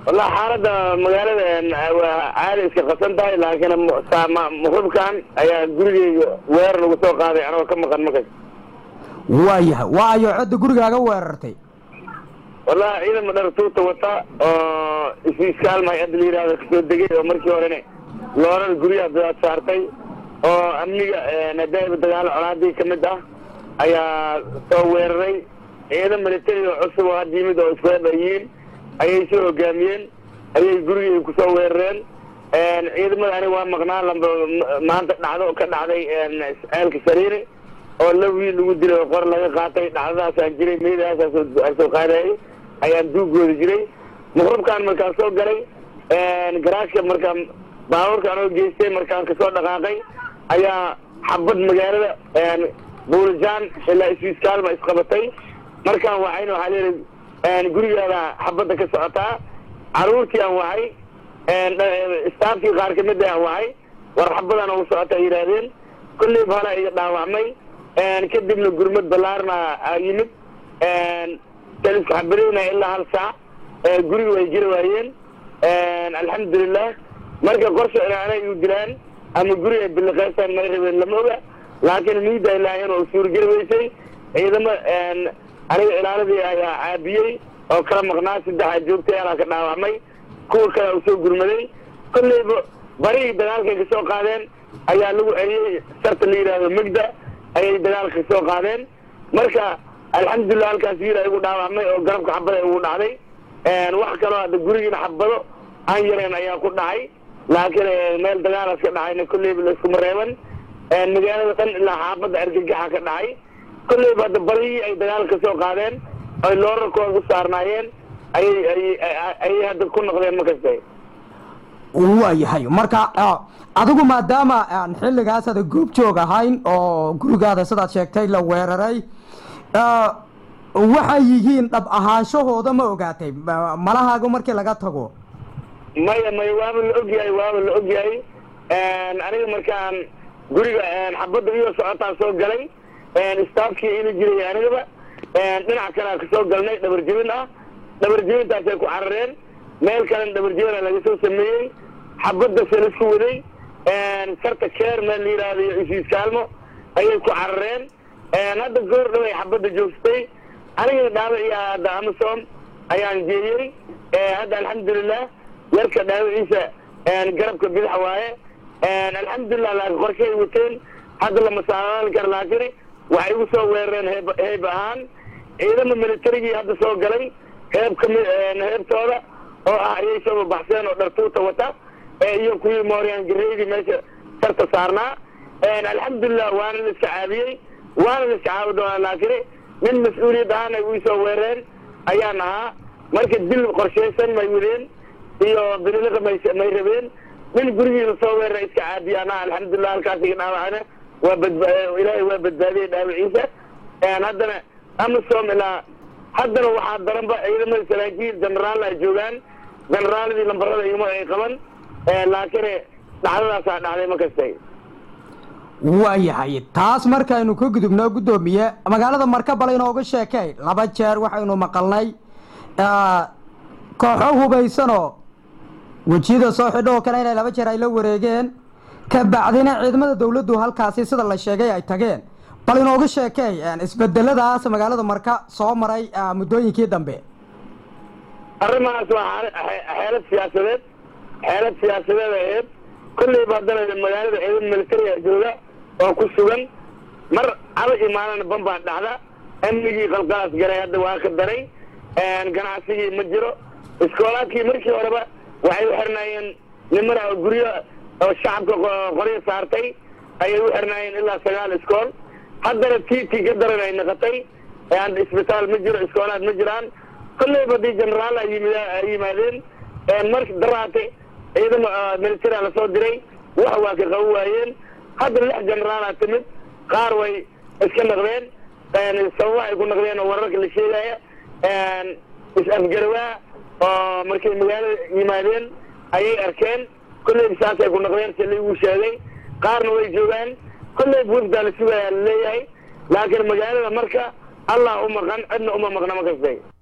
والله حالة مقالة عالي قسنتها لكن مخبكان أي جوري وير وسوق هذا أنا كم مكان مكان وايو عد جوري هذا ويرتي والله إذا ما درتوا توتا في سكال ما يدلي هذا كتود دقيقة ومركي ورني لورا الجوري هذا صارتي أمني نداء بدال عادي كمدة أي تويري إذا ما نتري عصب هذه مدة أسبوع بيين أي شيء قامين أي جوري كسو ويرين إذا ما أنا ومقنع لما ما أنت نعذو كنعذي سؤال كسريري أو لو يلودي لو قر لقى قاطع نعذا سانجري ميدا أسوق هذا أي أندوق جري مخرب كان مركان سوق جري جراش كمركان باور كانوا جيسين مركان كسور دقاقي أي حبض مجال بولجان إلا إسكال ما إسقبتي مركان وعينه عليه جوري هذا حبض كسرتها عروتي أوعي استافي غار كمدة أوعي ورحبض أنا وسعتها يرادين كل بهلا يدعوامي كدب من الجرمة دولارنا يمد تلف حبرينا إلا هالساعة جوري ويجري وين الحمد لله مركز قرص أنا يودلان أما جوري بالغاسة ما يربي لموضع لكن ميدا إلا هنا وصور جري ويسي إذا ما أنا العربي عابيي أو كلام مغناس ده جوبتي أنا كنا عمي كل كلام وصول جرمني كل بري دلالك كسوق قادين أي لو أي سرت اللي هذا مقدة أي دلالك كسوق قادين مركا الحمد لله الكثير يقول ده عمي أو قرب كحبة يقول عليه واحد كانوا الجوري حبله أنجرين أيام كنا عاي لكن مال دلالك كنا عاي كل بالسكمريون مجال مثلا لا حابة أرجع كنا عاي كل بعد بري أي دلالك كسوق قادين أي لور كون صارناين أي هذا كنا قدام مكسبين. waayahay marka adigu maadaama aan xilligaas aad goob joog ahayn oo gurigaada sidaad sheegtay la weeraray waxay yihiin dhab ahaanshahooda ma ogaatay malahaagu markii laga tago maya waa la ogyahay aniga markaan guriga xabada iyo socotaan soo galay staafkii inuu jiray anigaba dhinac kale ka soo galnay dhabarjibintaas ay ku carareen meel kale dhabarjibina laga soo sameeyay xabada salisku waday sarta keer meel la yiraahdo isiiskaalmo ayay ku carareen hadda goor dhaway xabada joogtay aniga dhaawaciya hadda Amazon ayaan jeeyay hadda alxamdulillah yarka dhaawaciisa garabka bidix waaye alxamdulillah la qorshay wateen hadda lama saaran kar laakiin waxay ugu soo weerareen heeb ahaan ciidamada militariga hadda soo galay heebtooda oo ayay soo baxseen oo dhartuuta wata iyo kuwii mooriyaan gareeyay meesha sarta saarnaa alxamdulillah waana la iska caabiyay waana la iska caawdo laakiin min mas'uuliyad ahaan ay soo weerareen ayaan ahaa marka dil qorsheysan may wadeen iyo bililiqa may rabeen min gurigii la soo weeraray iska caabiyana alxamdulillah halkaas iga dhaawacana ilaahay waa badbaadiyay dhaawaciisa haddana Amazon ilaa haddana waxaa daranba ciidamada saraakiil jenaraal ay joogaan generaaladii lambarada iyagoo ay qaban laakiin dhacdadaas dhacday ma kastay waayahay taas markaaynu ka gudubno gudoomiye magaalada Markabal inooga sheekay laba jeer waxaynu maqalnay kooxo hubaysano wajida soo xidho kale inay laba jeer ay la wareegeen ka bacdina ciidamada dawladdu halkaasi sida la sheegay ay tageen bal inooga sheekay isbedeladaas magaalada Marka soo maray muddooyinkii dambe arrimahaas waa xeelad siyaasadeed kulli baadana magaalada ciidan military jooga oo ku sugan mar ala imaanana bambaan dhacda amnigii qalqalaas garay hadda waa ka daray ganacsigii ma jiro iskoolaadkii markii horeba waxay u xirnaayeen nimara guryo oo shacabka qoryo saartay ayay u xirnaayeen ilaa 9 iskool haddana tii ka daran ay noqotay isbitaal ma jiro iskoolaad ma jiraan kulli badii jenaraal ay yimaadeen marka daraate ciidamo military la soo diray wax waa ka qaw waayeen hadda 6 jenaraal timid qaar way iska noqdeen sabab ay ku noqdeen wararka la sheegaya is-afgarwaa oo markay magaalada yimaadeen ayay arkeen kulli saas ay ku noqdeen si lagu sheegay qaarna way joogaan kulli buurta la sugaya leeyahay laakiin magaalada Marka Allah uma qan cidna uma maqna ma kastay